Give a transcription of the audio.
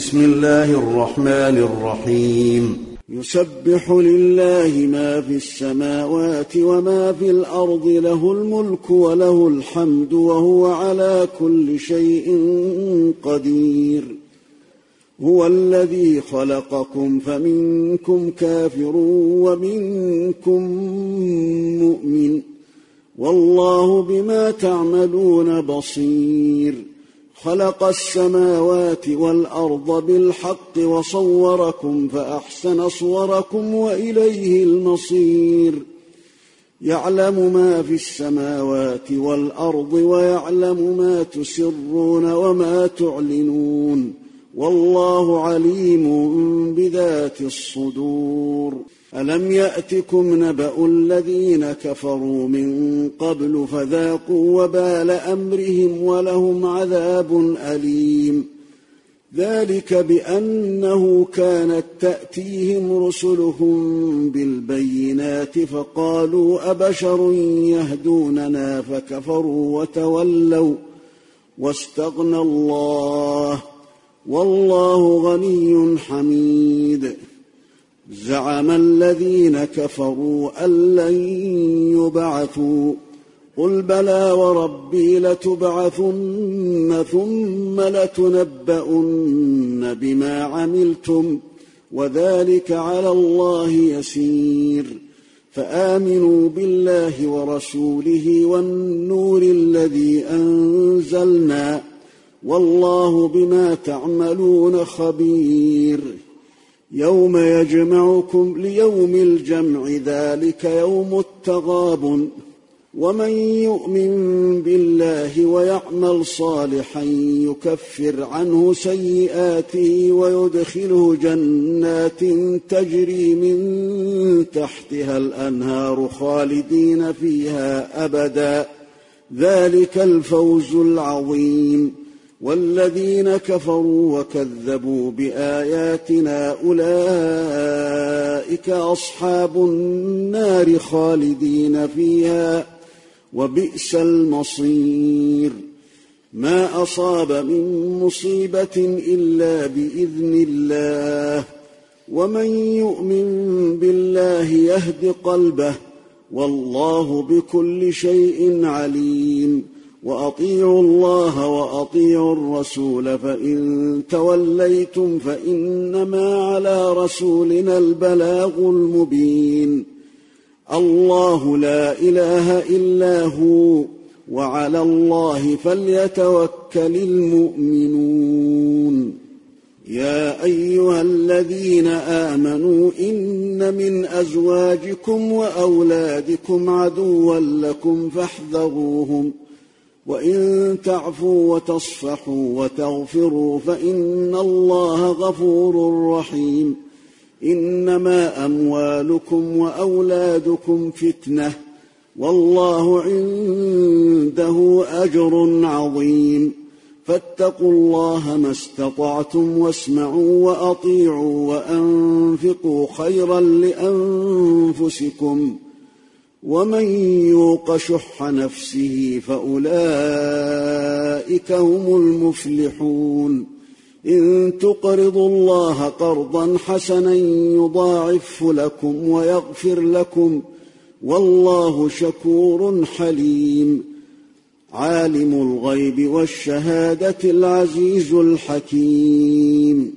بسم الله الرحمن الرحيم. يسبح لله ما في السماوات وما في الأرض، له الملك وله الحمد وهو على كل شيء قدير. هو الذي خلقكم فمنكم كافر ومنكم مؤمن، والله بما تعملون بصير. خلق السماوات والأرض بالحق وصوركم فأحسن صوركم وإليه المصير. يعلم ما في السماوات والأرض ويعلم ما تسرون وما تعلنون، والله عليم بذات الصدور. ألم يأتكم نبأ الذين كفروا من قبل فذاقوا وبال أمرهم ولهم عذاب أليم. ذلك بأنه كانت تأتيهم رسلهم بالبينات فقالوا أبشر يهدوننا فكفروا وتولوا واستغنى الله، والله غني حميد. زعم الذين كفروا أن لن يبعثوا، قل بلى وربي لتبعثن ثم لتنبؤن بما عملتم، وذلك على الله يسير. فآمنوا بالله ورسوله والنور الذي أنزلنا، والله بما تعملون خبير. يوم يجمعكم ليوم الجمع، ذلك يوم التغابن. ومن يؤمن بالله ويعمل صالحا يكفر عنه سيئاته ويدخله جنات تجري من تحتها الأنهار خالدين فيها أبدا، ذلك الفوز العظيم. والذين كفروا وكذبوا بآياتنا أولئك أصحاب النار خالدين فيها، وبئس المصير. ما أصاب من مصيبة إلا بإذن الله، ومن يؤمن بالله يهد قلبه، والله بكل شيء عليم. وأطيعوا الله وأطيعوا الرسول، فإن توليتم فإنما على رسولنا البلاغ المبين. الله لا إله إلا هو، وعلى الله فليتوكل المؤمنون. يا أيها الذين آمنوا إن من أزواجكم وأولادكم عدوا لكم فاحذروهم، وإن تعفوا وتصفحوا وتغفروا فإن الله غفور رحيم. إنما أموالكم وأولادكم فتنة، والله عنده أجر عظيم. فاتقوا الله ما استطعتم، واسمعوا وأطيعوا وأنفقوا خيرا لأنفسكم، ومن يوق شح نفسه فأولئك هم المفلحون. إن تقرضوا الله قرضا حسنا يضاعفه لكم ويغفر لكم، والله شكور حليم. عالم الغيب والشهادة العزيز الحكيم.